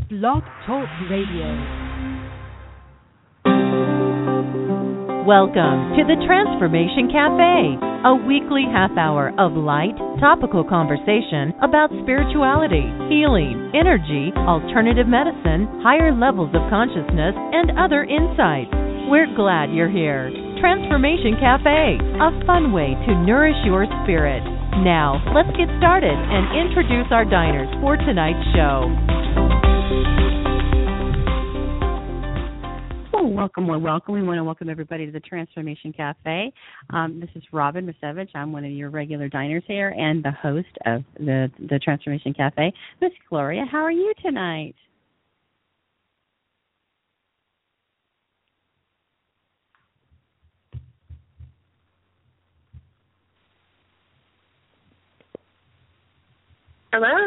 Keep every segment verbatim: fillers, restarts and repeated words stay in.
Blog Talk Radio. Welcome to the Transformation Cafe, a weekly half hour of light, topical conversation about spirituality, healing, energy, alternative medicine, higher levels of consciousness, and other insights. We're glad you're here. Transformation Cafe, a fun way to nourish your spirit. Now, let's get started and introduce our diners for tonight's show. Well, welcome, well, welcome. We want to welcome everybody to the Transformation Cafe. Um, this is Robin Misevich. I'm one of your regular diners here and the host of the, the Transformation Cafe. Miss Gloria, how are you tonight? Hello?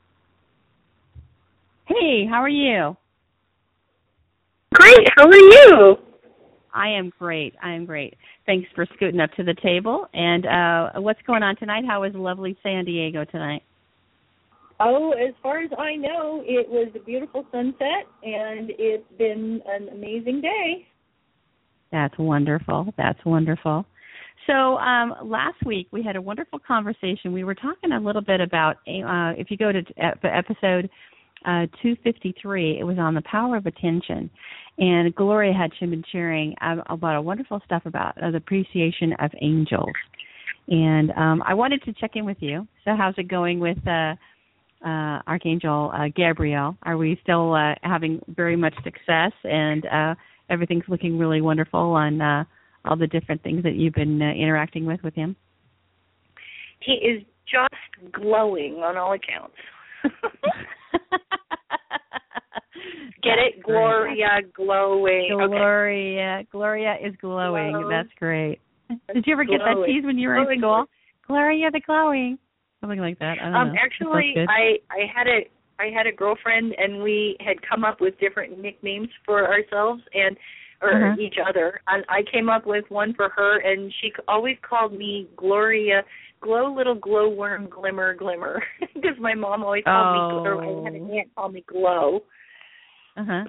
Hey, how are you? Great. How are you? I am great. I am great. Thanks for scooting up to the table. And uh, what's going on tonight? How is lovely San Diego tonight? Oh, as far as I know, it was a beautiful sunset, and it's been an amazing day. That's wonderful. That's wonderful. So um, last week we had a wonderful conversation. We were talking a little bit about, uh, if you go to episode uh, two fifty-three, it was on the power of attention. And Gloria had been sharing about a wonderful stuff about uh, the appreciation of angels. And um, I wanted to check in with you. So how's it going with uh, uh, Archangel uh, Gabriel? Are we still uh, having very much success and uh, everything's looking really wonderful on uh, all the different things that you've been uh, interacting with with him? He is just glowing on all accounts. Get That's it? Gloria, glowing. Gloria. Okay. Gloria is glowing. Glow. That's great. Did you ever get glowing. That tease when you were glowing. In school? Gloria the glowing. Something like that. I don't um, know. Actually, I, I had a I had a girlfriend, and we had come up with different nicknames for ourselves and or uh-huh. each other. And I came up with one for her, and she always called me Gloria, glow little glowworm, glimmer, glimmer, because my mom always called oh. me, or I had an aunt call me Glow. Uh-huh.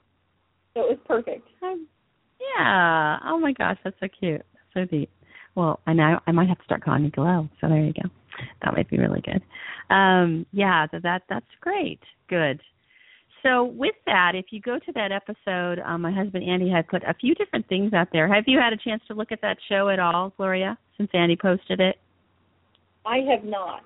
So it was perfect. Um, yeah. Oh, my gosh, that's so cute. So deep. Well, I know I might have to start calling you Glow, so there you go. That might be really good. Um, yeah, that, that that's great. Good. So with that, if you go to that episode, um, my husband Andy had put a few different things out there. Have you had a chance to look at that show at all, Gloria, since Andy posted it? I have not.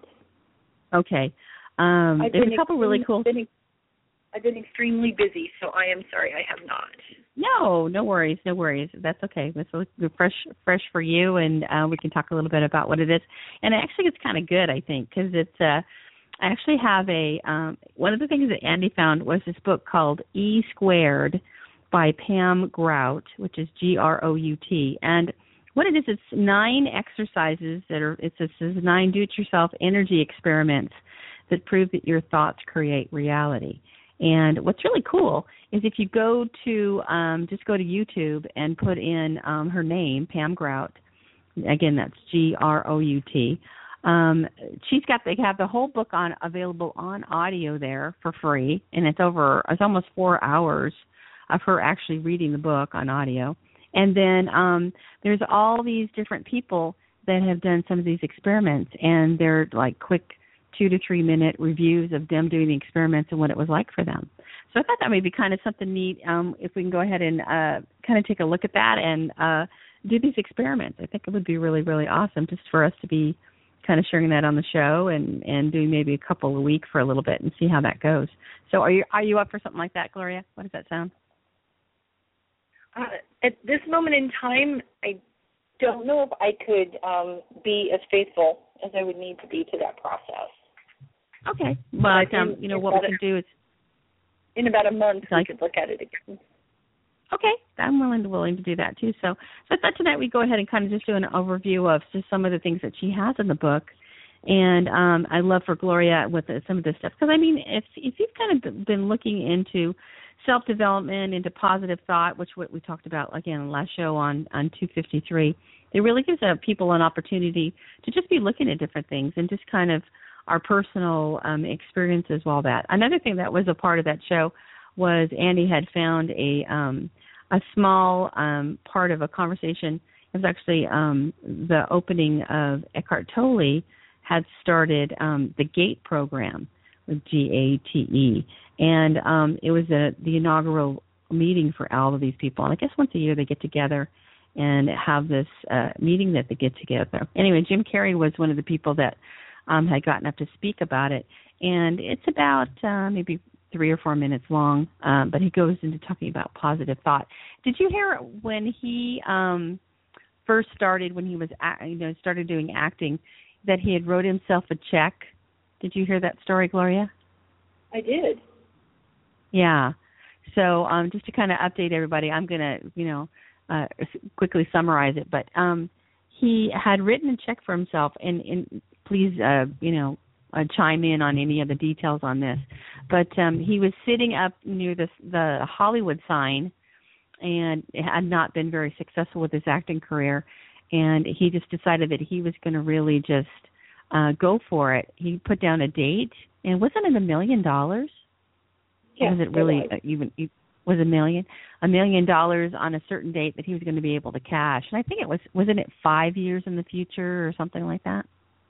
Okay. Um, there's a couple really cool... Been, I've been extremely busy, so I am sorry I have not. No, no worries, no worries. That's okay. This will be fresh, fresh for you, and uh, we can talk a little bit about what it is. And actually, it's kind of good, I think, because it's... Uh, I actually have a, um, one of the things that Andy found was this book called E Squared by Pam Grout, which is G R O U T. And what it is, it's nine exercises that are, it says nine do-it-yourself energy experiments that prove that your thoughts create reality. And what's really cool is if you go to, um, just go to YouTube and put in um, her name, Pam Grout, again, that's G R O U T. Um, she's got, they have the whole book on available on audio there for free, and it's over, it's almost four hours of her actually reading the book on audio. And then um, there's all these different people that have done some of these experiments, and they're like quick two to three minute reviews of them doing the experiments and what it was like for them. So I thought that may be kind of something neat um, if we can go ahead and uh, kind of take a look at that and uh, do these experiments. I think it would be really, really awesome just for us to be kind of sharing that on the show and, and doing maybe a couple a week for a little bit and see how that goes. So are you are you up for something like that, Gloria? What does that sound? Uh, at this moment in time, I don't know if I could um, be as faithful as I would need to be to that process. Okay. But, um, you know, what we can do is... In about a month, like, we could look at it again. Okay, I'm willing to willing to do that too. So, so I thought tonight we'd go ahead and kind of just do an overview of just some of the things that she has in the book, and um, I love for Gloria with the, some of this stuff because I mean, if if you've kind of been looking into self development, into positive thought, which what we talked about again in the last show on on two fifty-three, it really gives uh, people an opportunity to just be looking at different things and just kind of our personal um, experiences while that. Another thing that was a part of that show was Andy had found a um, a small um, part of a conversation. It was actually um, the opening of Eckhart Tolle had started um, the GATE program with G A T E, and um, it was a, the inaugural meeting for all of these people. And I guess once a year they get together and have this uh, meeting that they get together. Anyway, Jim Carrey was one of the people that um, had gotten up to speak about it, and it's about uh, maybe three or four minutes long, um, but he goes into talking about positive thought. Did you hear when he um, first started, when he was you know started doing acting, that he had wrote himself a check? Did you hear that story, Gloria? I did. Yeah. So um, just to kind of update everybody, I'm going to, you know, uh, quickly summarize it. But um, he had written a check for himself, and, and please, uh, you know, uh, chime in on any of the details on this. But um, he was sitting up near the, the Hollywood sign and had not been very successful with his acting career. And he just decided that he was going to really just uh, go for it. He put down a date, and wasn't it a million dollars? Yeah, was it really it was. Uh, even was a million a million dollars on a certain date that he was going to be able to cash? And I think it was wasn't it five years in the future or something like that?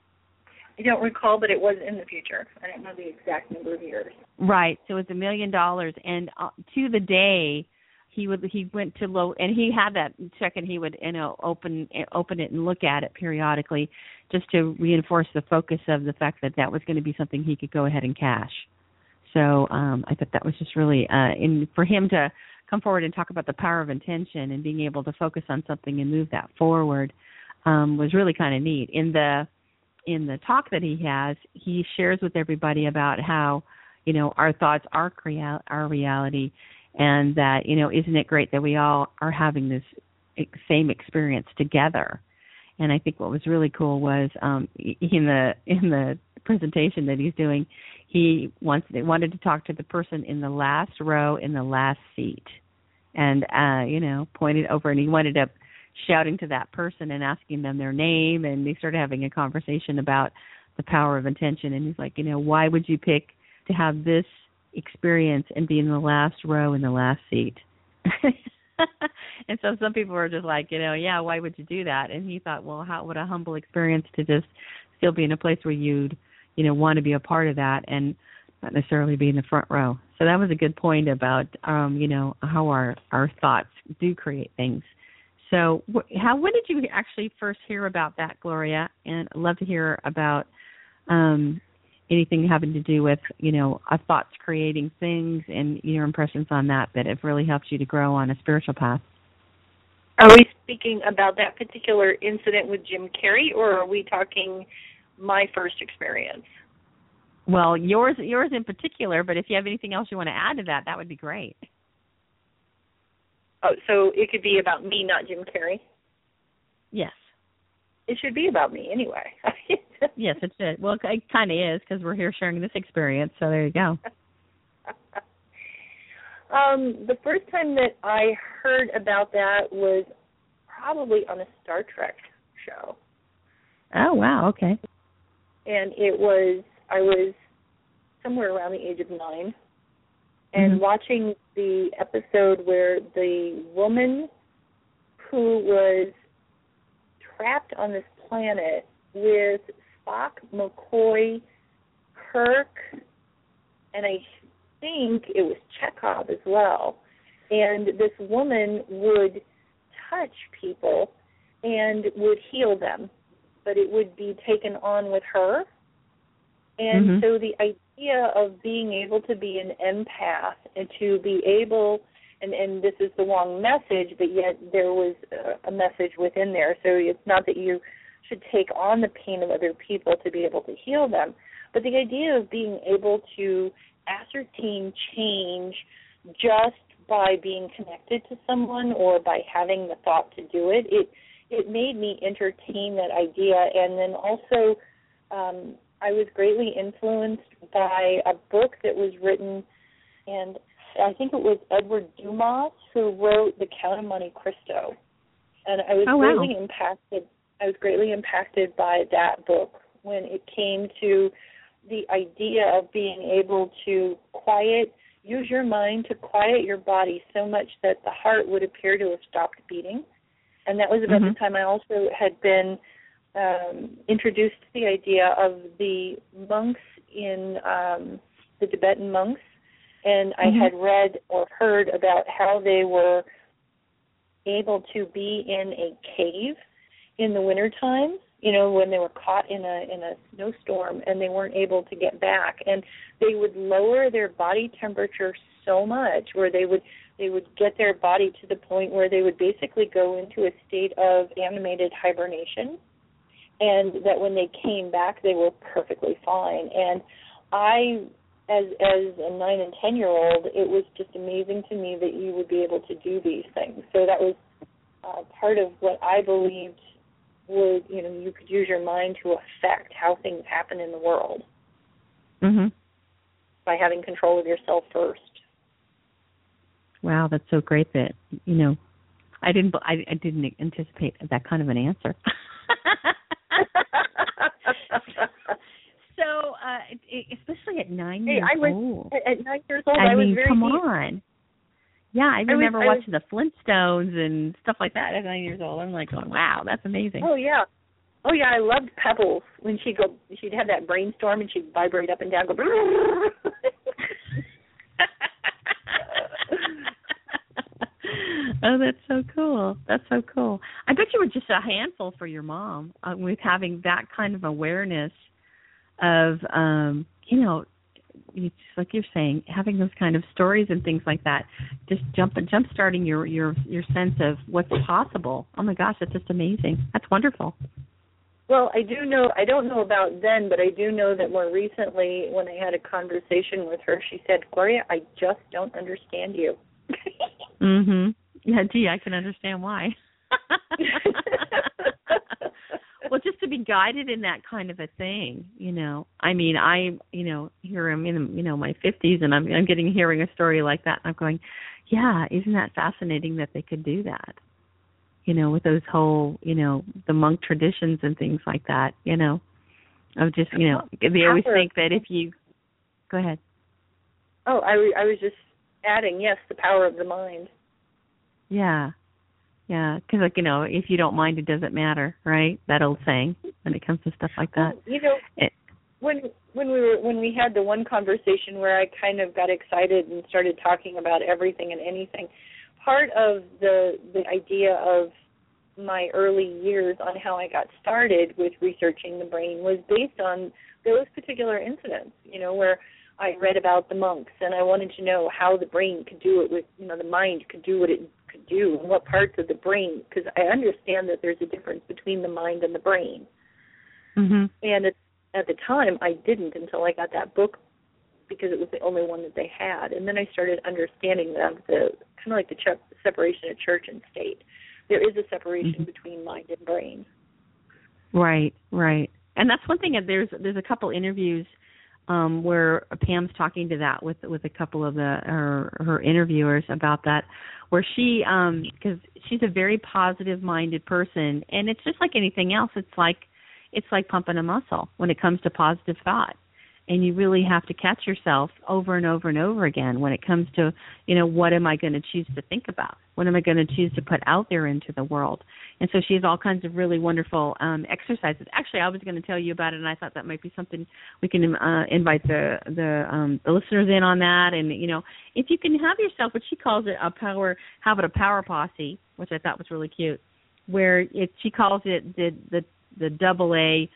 I don't recall, but it was in the future. I don't know the exact number of years. Right. So it's a million dollars, and uh, to the day, he would he went to low, and he had that check, and he would you know open open it and look at it periodically, just to reinforce the focus of the fact that that was going to be something he could go ahead and cash. So um, I thought that was just really, uh, in for him to come forward and talk about the power of intention and being able to focus on something and move that forward um, was really kind of neat. In the in the talk that he has, he shares with everybody about how, you know, our thoughts are crea- our reality, and that, you know, isn't it great that we all are having this same experience together. And I think what was really cool was um, in the in the presentation that he's doing, he wants they wanted to talk to the person in the last row in the last seat, and uh, you know, pointed over, and he ended up shouting to that person and asking them their name, and they started having a conversation about the power of intention. And he's like, you know, why would you pick to have this experience and be in the last row in the last seat? And so some people were just like, you know, yeah, why would you do that? And he thought, well, how what a humble experience to just still be in a place where you'd, you know, want to be a part of that and not necessarily be in the front row. So that was a good point about, um, you know, how our, our thoughts do create things. So wh- how when did you actually first hear about that, Gloria? And I'd love to hear about um, anything having to do with, you know, our thoughts creating things and your impressions on that that have really helped you to grow on a spiritual path. Are we speaking about that particular incident with Jim Carrey, or are we talking my first experience? Well, yours yours in particular, but if you have anything else you want to add to that, that would be great. Oh, so it could be about me, not Jim Carrey? Yes. It should be about me anyway. Yes, it should. Well, it kind of is, because we're here sharing this experience, so there you go. um, the first time that I heard about that was probably on a Star Trek show. Oh, wow, okay. And it was, I was somewhere around the age of nine, and mm-hmm. watching the episode where the woman who was trapped on this planet with Spock, McCoy, Kirk, and I think it was Chekhov as well. And this woman would touch people and would heal them, but it would be taken on with her. And mm-hmm. so the idea of being able to be an empath and to be able, and, and this is the wrong message, but yet there was a, a message within there. So it's not that you should take on the pain of other people to be able to heal them, but the idea of being able to ascertain change just by being connected to someone or by having the thought to do it, it it made me entertain that idea. And then also um, I was greatly influenced by a book that was written, and I think it was Edward Dumas who wrote The Count of Monte Cristo. And I was oh, greatly wow. impacted I was greatly impacted by that book when it came to the idea of being able to quiet, use your mind to quiet your body so much that the heart would appear to have stopped beating. And that was about mm-hmm. the time I also had been um, introduced to the idea of the monks in um, the Tibetan monks. And mm-hmm. I had read or heard about how they were able to be in a cave in the wintertime, you know, when they were caught in a in a snowstorm and they weren't able to get back. And they would lower their body temperature so much where they would they would get their body to the point where they would basically go into a state of animated hibernation, and that when they came back they were perfectly fine. And I, as as a nine and ten year old, it was just amazing to me that you would be able to do these things. So that was uh, part of what I believed would, you know, you could use your mind to affect how things happen in the world mm-hmm. by having control of yourself first. Wow, that's so great that, you know, I didn't I, I didn't anticipate that kind of an answer. So, uh, especially at nine hey, years I was, old. At nine years old, I, I mean, was very come deep. on. Yeah, I remember I was, watching I was, the Flintstones and stuff like that at nine years old. I'm like, going, wow, that's amazing. Oh, yeah. Oh, yeah, I loved Pebbles when she'd go, she'd have that brainstorm and she'd vibrate up and down, go, oh, that's so cool. That's so cool. I bet you were just a handful for your mom uh, with having that kind of awareness of, um, you know, it's like you're saying, having those kind of stories and things like that, just jump jump starting your, your, your sense of what's possible. Oh, my gosh, that's just amazing. That's wonderful. Well, I do know, I don't know about then, but I do know that more recently when I had a conversation with her, she said, Gloria, I just don't understand you. mm-hmm. Yeah, gee, I can understand why. Well, just to be guided in that kind of a thing, you know. I mean, I, you know, here I'm in, you know, my fifties, and I'm, I'm getting hearing a story like that, and I'm going, yeah, isn't that fascinating that they could do that? You know, with those whole, you know, the monk traditions and things like that, you know, of just, you know, they always think that if you, go ahead. Oh, I, I was just adding, yes, the power of the mind. Yeah. Yeah, because, like, you know, if you don't mind, it doesn't matter, right? That old saying when it comes to stuff like that. Well, you know, it, when when we were when we had the one conversation where I kind of got excited and started talking about everything and anything, part of the the idea of my early years on how I got started with researching the brain was based on those particular incidents, you know, where I read about the monks and I wanted to know how the brain could do it with, you know, the mind could do what it could do and what parts of the brain, because I understand that there's a difference between the mind and the brain. Mm-hmm. And at, at the time, I didn't until I got that book because it was the only one that they had. And then I started understanding that the kind of like the ch- separation of church and state. There is a separation mm-hmm. between mind and brain. Right, right. And that's one thing. There's there's a couple interviews um, where Pam's talking to that with with a couple of the her, her interviewers about that, where she because um, she's a very positive-minded person, and it's just like anything else. It's like it's like pumping a muscle when it comes to positive thought. And you really have to catch yourself over and over and over again when it comes to, you know, what am I going to choose to think about? What am I going to choose to put out there into the world? And so she has all kinds of really wonderful um, exercises. Actually, I was going to tell you about it, and I thought that might be something we can uh, invite the the, um, the listeners in on that. And, you know, if you can have yourself, what she calls it, a power, have it a power posse, which I thought was really cute, where it, she calls it the the, the double A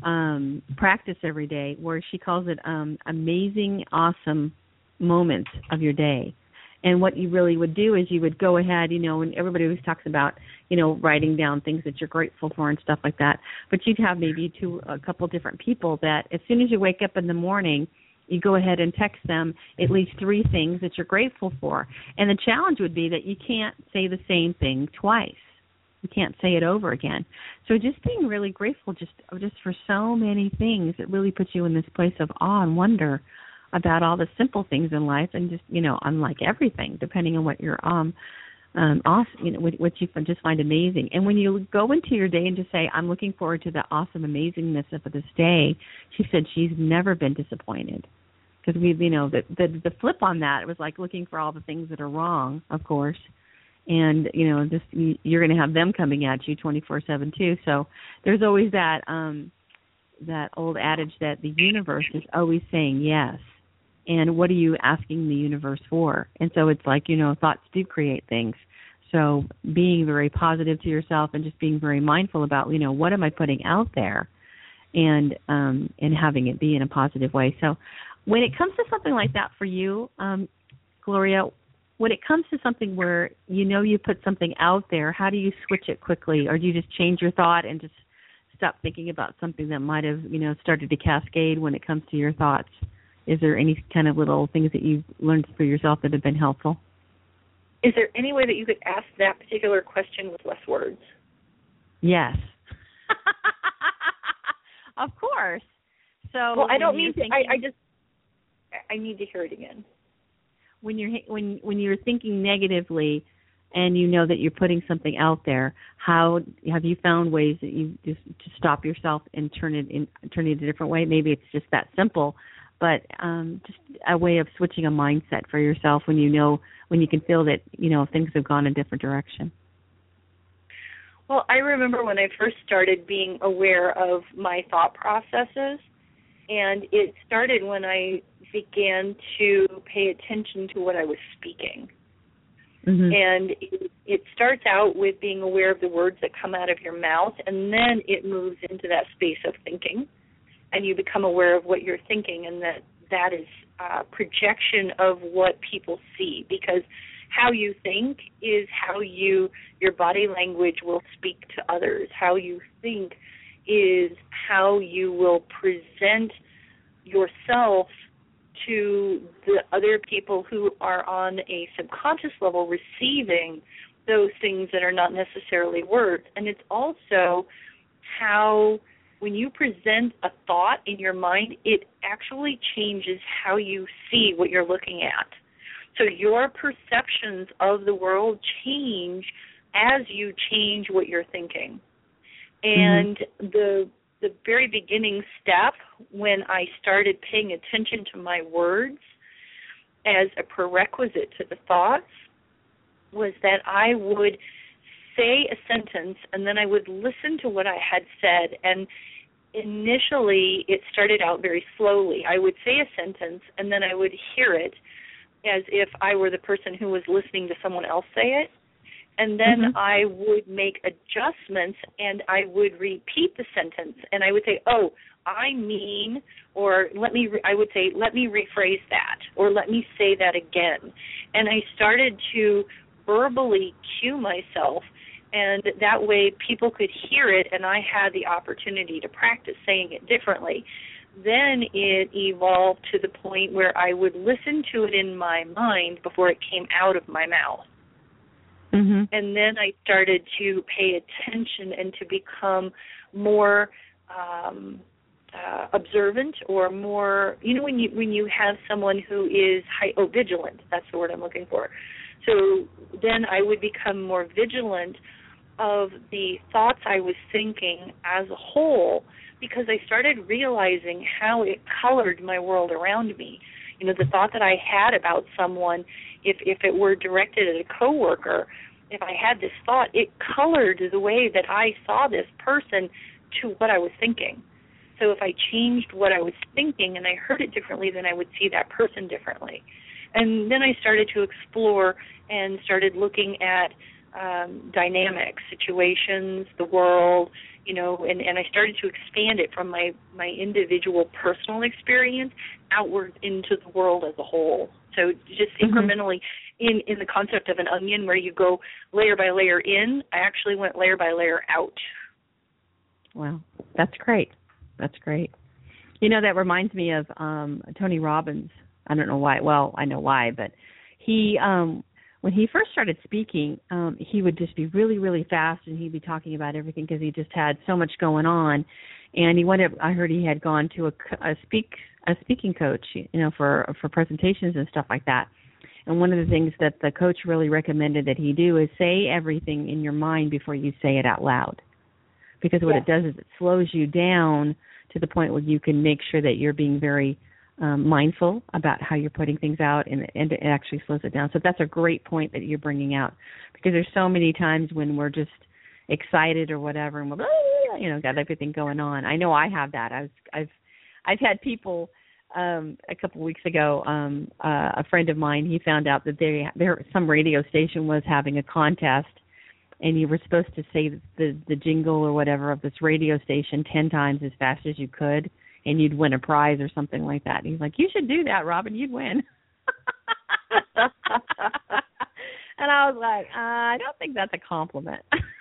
um practice every day, where she calls it um amazing, awesome moments of your day. And what you really would do is you would go ahead, you know, and everybody always talks about, you know, writing down things that you're grateful for and stuff like that. But you'd have maybe two, a couple different people that as soon as you wake up in the morning, you go ahead and text them at least three things that you're grateful for. And the challenge would be that you can't say the same thing twice. You can't say it over again. So just being really grateful just just for so many things, it really puts you in this place of awe and wonder about all the simple things in life, and just, you know, unlike everything, depending on what your um um, awesome, you know, which you just find amazing. And when you go into your day and just say, I'm looking forward to the awesome amazingness of this day, she said she's never been disappointed. Because we, you know, the, the the flip on that, it was like looking for all the things that are wrong, of course. And, you know, just you're going to have them coming at you twenty-four seven too. So there's always that um, that old adage that the universe is always saying yes. And what are you asking the universe for? And so it's like, you know, thoughts do create things. So being very positive to yourself and just being very mindful about, you know, what am I putting out there, and um, and having it be in a positive way. So when it comes to something like that for you, um, Gloria, when it comes to something where you know you put something out there, how do you switch it quickly? Or do you just change your thought and just stop thinking about something that might have, you know, started to cascade when it comes to your thoughts? Is there any kind of little things that you've learned for yourself that have been helpful? Is there any way that you could ask that particular question with less words? Yes. Of course. So well, I don't mean to, thinking, I, I just, I need to hear it again. When you're when when you're thinking negatively, and you know that you're putting something out there, how have you found ways that you just to stop yourself and turn it in, turn it a different way? Maybe it's just that simple, but um, just a way of switching a mindset for yourself when you know when you can feel that you know things have gone a different direction. Well, I remember when I first started being aware of my thought processes, and it started when I began to pay attention to what I was speaking. Mm-hmm. And it, it starts out with being aware of the words that come out of your mouth, and then it moves into that space of thinking, and you become aware of what you're thinking, and that that is a projection of what people see, because how you think is how you your body language will speak to others. How you think is how you will present yourself to the other people who are on a subconscious level receiving those things that are not necessarily words. And it's also how when you present a thought in your mind, it actually changes how you see what you're looking at. So your perceptions of the world change as you change what you're thinking. And mm-hmm. the the very beginning step when I started paying attention to my words as a prerequisite to the thoughts was that I would say a sentence and then I would listen to what I had said. And initially it started out very slowly. I would say a sentence and then I would hear it as if I were the person who was listening to someone else say it. And then mm-hmm. I would make adjustments, and I would repeat the sentence, and I would say, oh, I mean, or let me, re- I would say, let me rephrase that, or let me say that again. And I started to verbally cue myself, and that way people could hear it, and I had the opportunity to practice saying it differently. Then it evolved to the point where I would listen to it in my mind before it came out of my mouth. Mm-hmm. And then I started to pay attention and to become more um, uh, observant, or more, you know, when you when you have someone who is high, oh, vigilant, that's the word I'm looking for. So then I would become more vigilant of the thoughts I was thinking as a whole, because I started realizing how it colored my world around me. You know, the thought that I had about someone, if if it were directed at a coworker, if I had this thought, it colored the way that I saw this person to what I was thinking. So if I changed what I was thinking and I heard it differently, then I would see that person differently. And then I started to explore and started looking at um, dynamics, situations, the world, you know, and, and I started to expand it from my, my individual personal experience outward into the world as a whole. So just mm-hmm. incrementally, in, in the concept of an onion where you go layer by layer in, I actually went layer by layer out. Wow, that's great. That's great. You know, that reminds me of um, Tony Robbins. I don't know why. Well, I know why, but he, um, when he first started speaking, um, he would just be really, really fast, and he'd be talking about everything because he just had so much going on. And he went. I heard he had gone to a, a speak a speaking coach, you know, for for presentations and stuff like that. And one of the things that the coach really recommended that he do is say everything in your mind before you say it out loud. Because what yes. it does is it slows you down to the point where you can make sure that you're being very um, mindful about how you're putting things out, and, and it actually slows it down. So that's a great point that you're bringing out, because there's so many times when we're just excited or whatever, and we're, you know, got everything going on. I know I have that. I was, I've, I've had people um, a couple of weeks ago. Um, uh, a friend of mine, he found out that they, there, some radio station was having a contest, and you were supposed to say the the jingle or whatever of this radio station ten times as fast as you could, and you'd win a prize or something like that. And he's like, you should do that, Robin. You'd win. And I was like, uh, I don't think that's a compliment.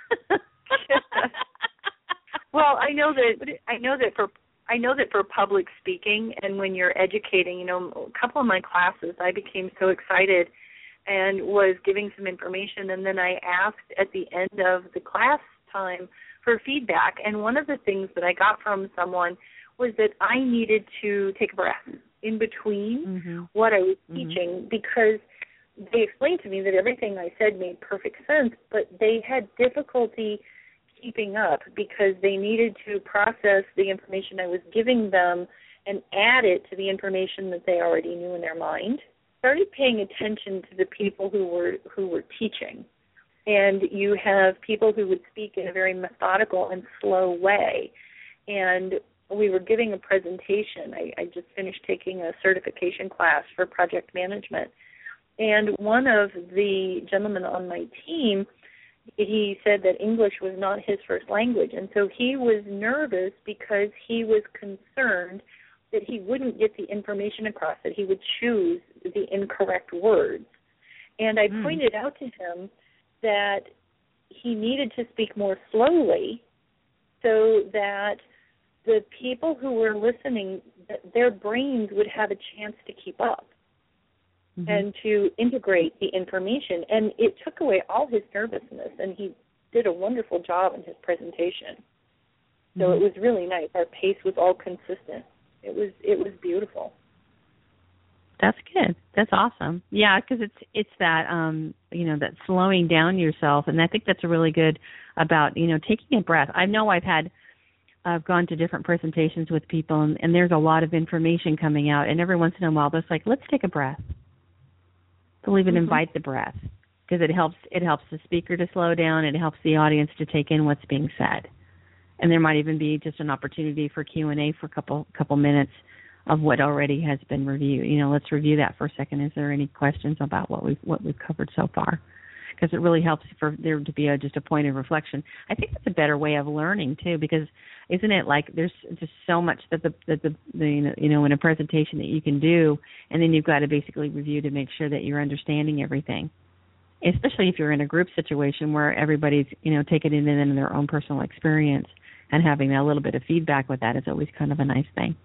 Well, I know that I know that for I know that for public speaking and when you're educating, you know, a couple of my classes, I became so excited and was giving some information, and then I asked at the end of the class time for feedback, and one of the things that I got from someone was that I needed to take a breath in between mm-hmm. what I was mm-hmm. teaching, because they explained to me that everything I said made perfect sense, but they had difficulty keeping up because they needed to process the information I was giving them and add it to the information that they already knew in their mind. Started paying attention to the people who were who were teaching, and you have people who would speak in a very methodical and slow way. And we were giving a presentation. I, I just finished taking a certification class for project management, and one of the gentlemen on my team, he said that English was not his first language, and so he was nervous because he was concerned that he wouldn't get the information across, that he would choose the incorrect words. And I mm. pointed out to him that he needed to speak more slowly so that the people who were listening, their brains would have a chance to keep up mm-hmm. and to integrate the information. And it took away all his nervousness, and he did a wonderful job in his presentation. So mm-hmm. it was really nice. Our pace was all consistent. It was it was beautiful. That's good. That's awesome. Yeah, because it's it's that um you know that slowing down yourself, and I think that's a really good about you know taking a breath. I know I've had I've gone to different presentations with people, and, and there's a lot of information coming out, and every once in a while, it's like, let's take a breath. They'll even mm-hmm. invite the breath, because it helps it helps the speaker to slow down. It helps the audience to take in what's being said. And there might even be just an opportunity for Q and A for a couple couple minutes of what already has been reviewed. You know, let's review that for a second. Is there any questions about what we've what we've covered so far? Because it really helps for there to be a, just a point of reflection. I think that's a better way of learning too, because isn't it like there's just so much that the that the, the you know in a presentation that you can do, and then you've got to basically review to make sure that you're understanding everything. Especially if you're in a group situation where everybody's you know taking it in their own personal experience. And having a little bit of feedback with that is always kind of a nice thing.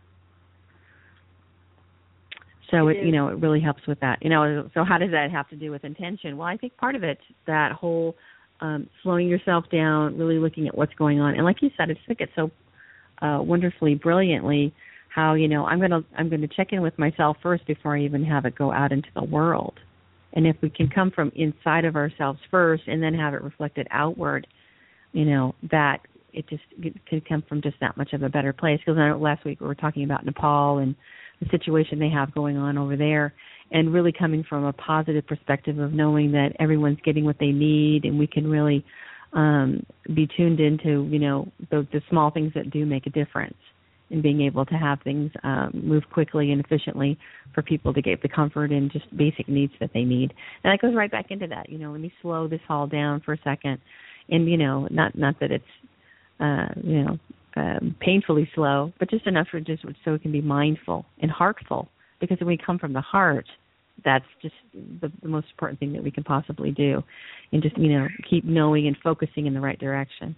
So, it, it you know, it really helps with that. You know, so how does that have to do with intention? Well, I think part of it's that whole um, slowing yourself down, really looking at what's going on. And like you said, I just think it's so uh, wonderfully, brilliantly how, you know, I'm going to I'm going to check in with myself first before I even have it go out into the world. And if we can come from inside of ourselves first and then have it reflected outward, you know, that it just it can come from just that much of a better place. Because last week we were talking about Nepal and the situation they have going on over there, and really coming from a positive perspective of knowing that everyone's getting what they need, and we can really um, be tuned into, you know, the, the small things that do make a difference, and being able to have things um, move quickly and efficiently for people to get the comfort and just basic needs that they need. And that goes right back into that, you know, let me slow this all down for a second. And, you know, not not that it's, Uh, you know, um, painfully slow, but just enough for just so it can be mindful and heartful. Because when we come from the heart, that's just the, the most important thing that we can possibly do, and just you know keep knowing and focusing in the right direction.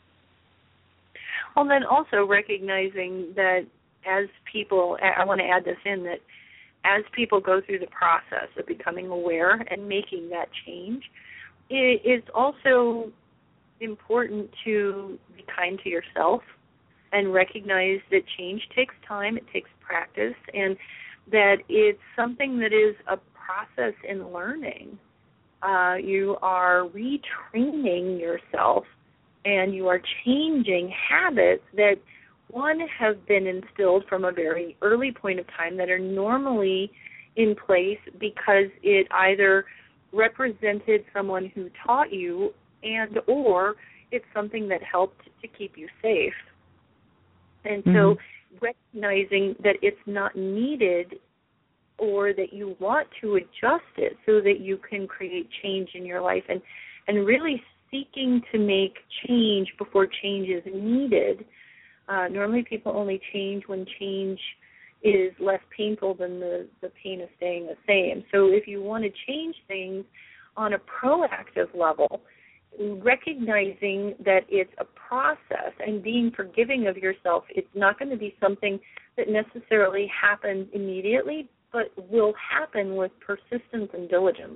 Well, then also recognizing that as people, I want to add this in, that as people go through the process of becoming aware and making that change, it is also important to be kind to yourself and recognize that change takes time, it takes practice, and that it's something that is a process in learning. Uh, you are retraining yourself, and you are changing habits that, one, have been instilled from a very early point of time that are normally in place because it either represented someone who taught you and or it's something that helped to keep you safe. And so mm-hmm. recognizing that it's not needed or that you want to adjust it so that you can create change in your life, and, and really seeking to make change before change is needed. Uh, normally people only change when change is less painful than the, the pain of staying the same. So if you want to change things on a proactive level, recognizing that it's a process and being forgiving of yourself, it's not going to be something that necessarily happens immediately, but will happen with persistence and diligence.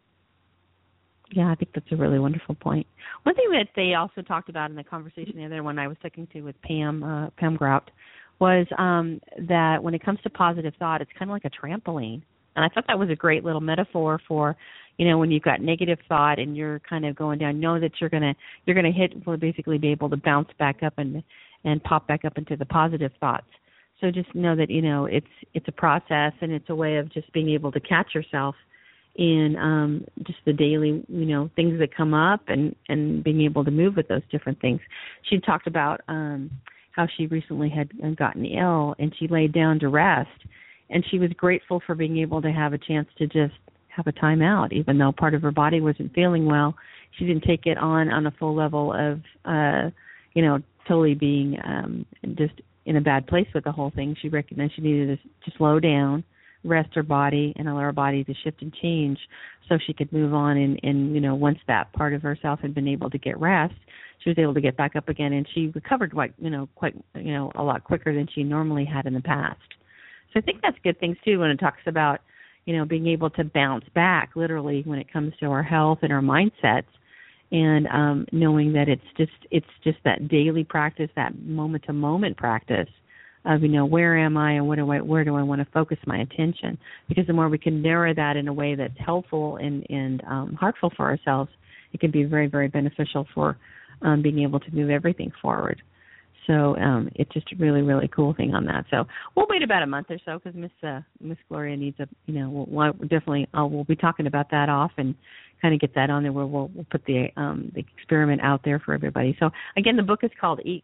Yeah, I think that's a really wonderful point. One thing that they also talked about in the conversation the other one I was talking to with Pam, uh, Pam Grout, was um, that when it comes to positive thought, it's kind of like a trampoline. And I thought that was a great little metaphor for, you know, when you've got negative thought and you're kind of going down, know that you're gonna you're gonna hit, will basically be able to bounce back up and and pop back up into the positive thoughts. So just know that, you know, it's it's a process, and it's a way of just being able to catch yourself in um, just the daily, you know, things that come up, and, and being able to move with those different things. She talked about um, how she recently had gotten ill, and she laid down to rest, and she was grateful for being able to have a chance to just have a time out, even though part of her body wasn't feeling well. She didn't take it on on a full level of, uh, you know, totally being um, just in a bad place with the whole thing. She recognized she needed to, to slow down, rest her body, and allow her body to shift and change so she could move on. And, and, you know, once that part of herself had been able to get rest, she was able to get back up again, and she recovered quite, you know, quite, you know, a lot quicker than she normally had in the past. So I think that's good things, too, when it talks about, you know, being able to bounce back, literally, when it comes to our health and our mindsets, and um, knowing that it's just it's just that daily practice, that moment-to-moment practice of, you know, where am I and what do I, where do I want to focus my attention? Because the more we can narrow that in a way that's helpful and, and um, heartful for ourselves, it can be very, very beneficial for um, being able to move everything forward. So um, it's just a really, really cool thing on that. So we'll wait about a month or so because Miss uh, Miss Gloria needs a, you know, we'll, we'll definitely uh, we'll be talking about that off and kind of get that on there. Where we'll, we'll put the um, the experiment out there for everybody. So again, the book is called E,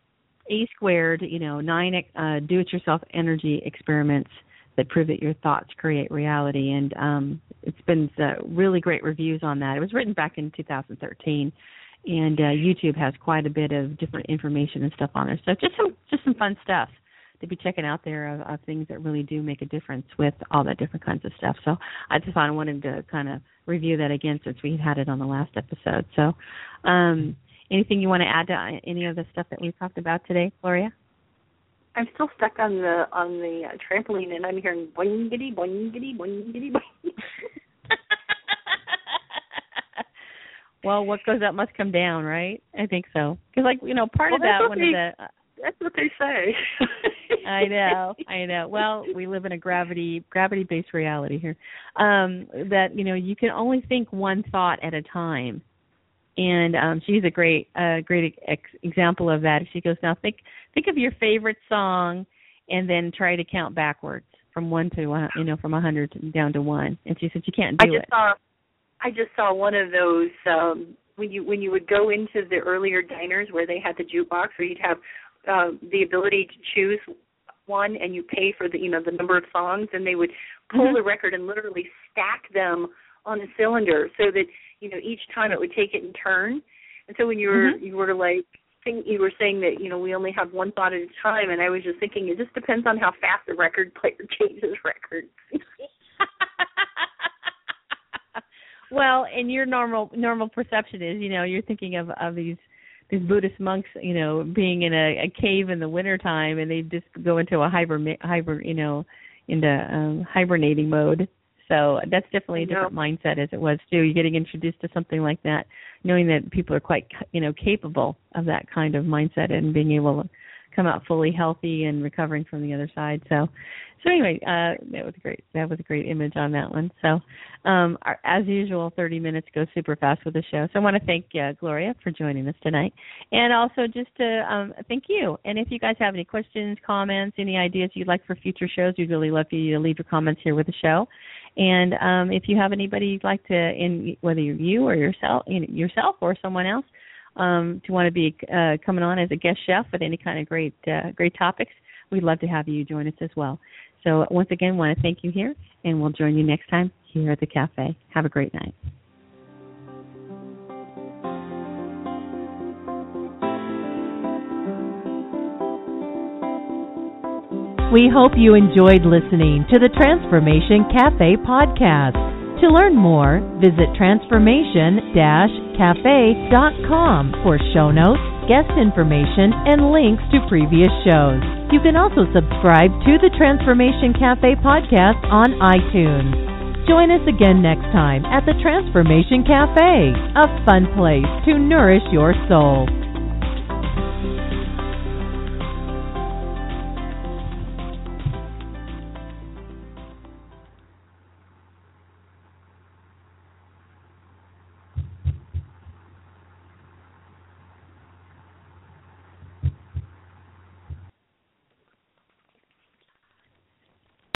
A Squared. You know, nine uh, do-it-yourself energy experiments that prove that your thoughts create reality. And um, it's been uh, really great reviews on that. It was written back in two thousand thirteen. And uh, YouTube has quite a bit of different information and stuff on there. So just some just some fun stuff to be checking out there of, of things that really do make a difference with all that different kinds of stuff. So I just thought I wanted to kind of review that again since we had it on the last episode. So um, anything you want to add to any of the stuff that we've talked about today, Gloria? I'm still stuck on the on the uh, trampoline, and I'm hearing boingity, boingity, boingity, boingity. Well, what goes up must come down, right? I think so. Because, like, you know, part well, of that, one they, of the... Uh, that's what they say. I know, I know. Well, we live in a gravity, gravity-based reality here. Um, that, you know, you can only think one thought at a time. And um, she's a great uh, great ex- example of that. She goes, now think think of your favorite song and then try to count backwards from one to, one, you know, from one hundred down to one. And she said, you can't do I just it. Saw- I just saw one of those um, when you when you would go into the earlier diners where they had the jukebox, where you'd have uh, the ability to choose one, and you pay for the you know the number of songs, and they would pull mm-hmm. the record and literally stack them on a cylinder so that you know each time it would take it in turn. And so when you were mm-hmm. you were like think, you were saying that you know we only have one thought at a time, and I was just thinking it just depends on how fast the record player changes records. Well, and your normal normal perception is, you know, you're thinking of, of these these Buddhist monks, you know, being in a, a cave in the wintertime, and they just go into a hyper, hyper you know, into um, hibernating mode. So that's definitely a different mindset as it was, too. You're getting introduced to something like that, knowing that people are quite, you know, capable of that kind of mindset and being able to come out fully healthy and recovering from the other side. So, so anyway, uh, that was great. That was a great image on that one. So, um, our, as usual, thirty minutes goes super fast with the show. So I want to thank uh, Gloria for joining us tonight, and also just to um, thank you. And if you guys have any questions, comments, any ideas you'd like for future shows, we'd really love for you to leave your comments here with the show. And um, if you have anybody you'd like to, in whether you're you or yourself, you know, yourself or someone else, um, to want to be uh, coming on as a guest chef with any kind of great, uh, great topics, we'd love to have you join us as well. So once again, want to thank you here, and we'll join you next time here at the cafe. Have a great night. We hope you enjoyed listening to the Transformation Cafe podcast. To learn more, visit transformation dash cafe dot com for show notes, guest information, and links to previous shows. You can also subscribe to the Transformation Cafe podcast on iTunes. Join us again next time at the Transformation Cafe, a fun place to nourish your soul.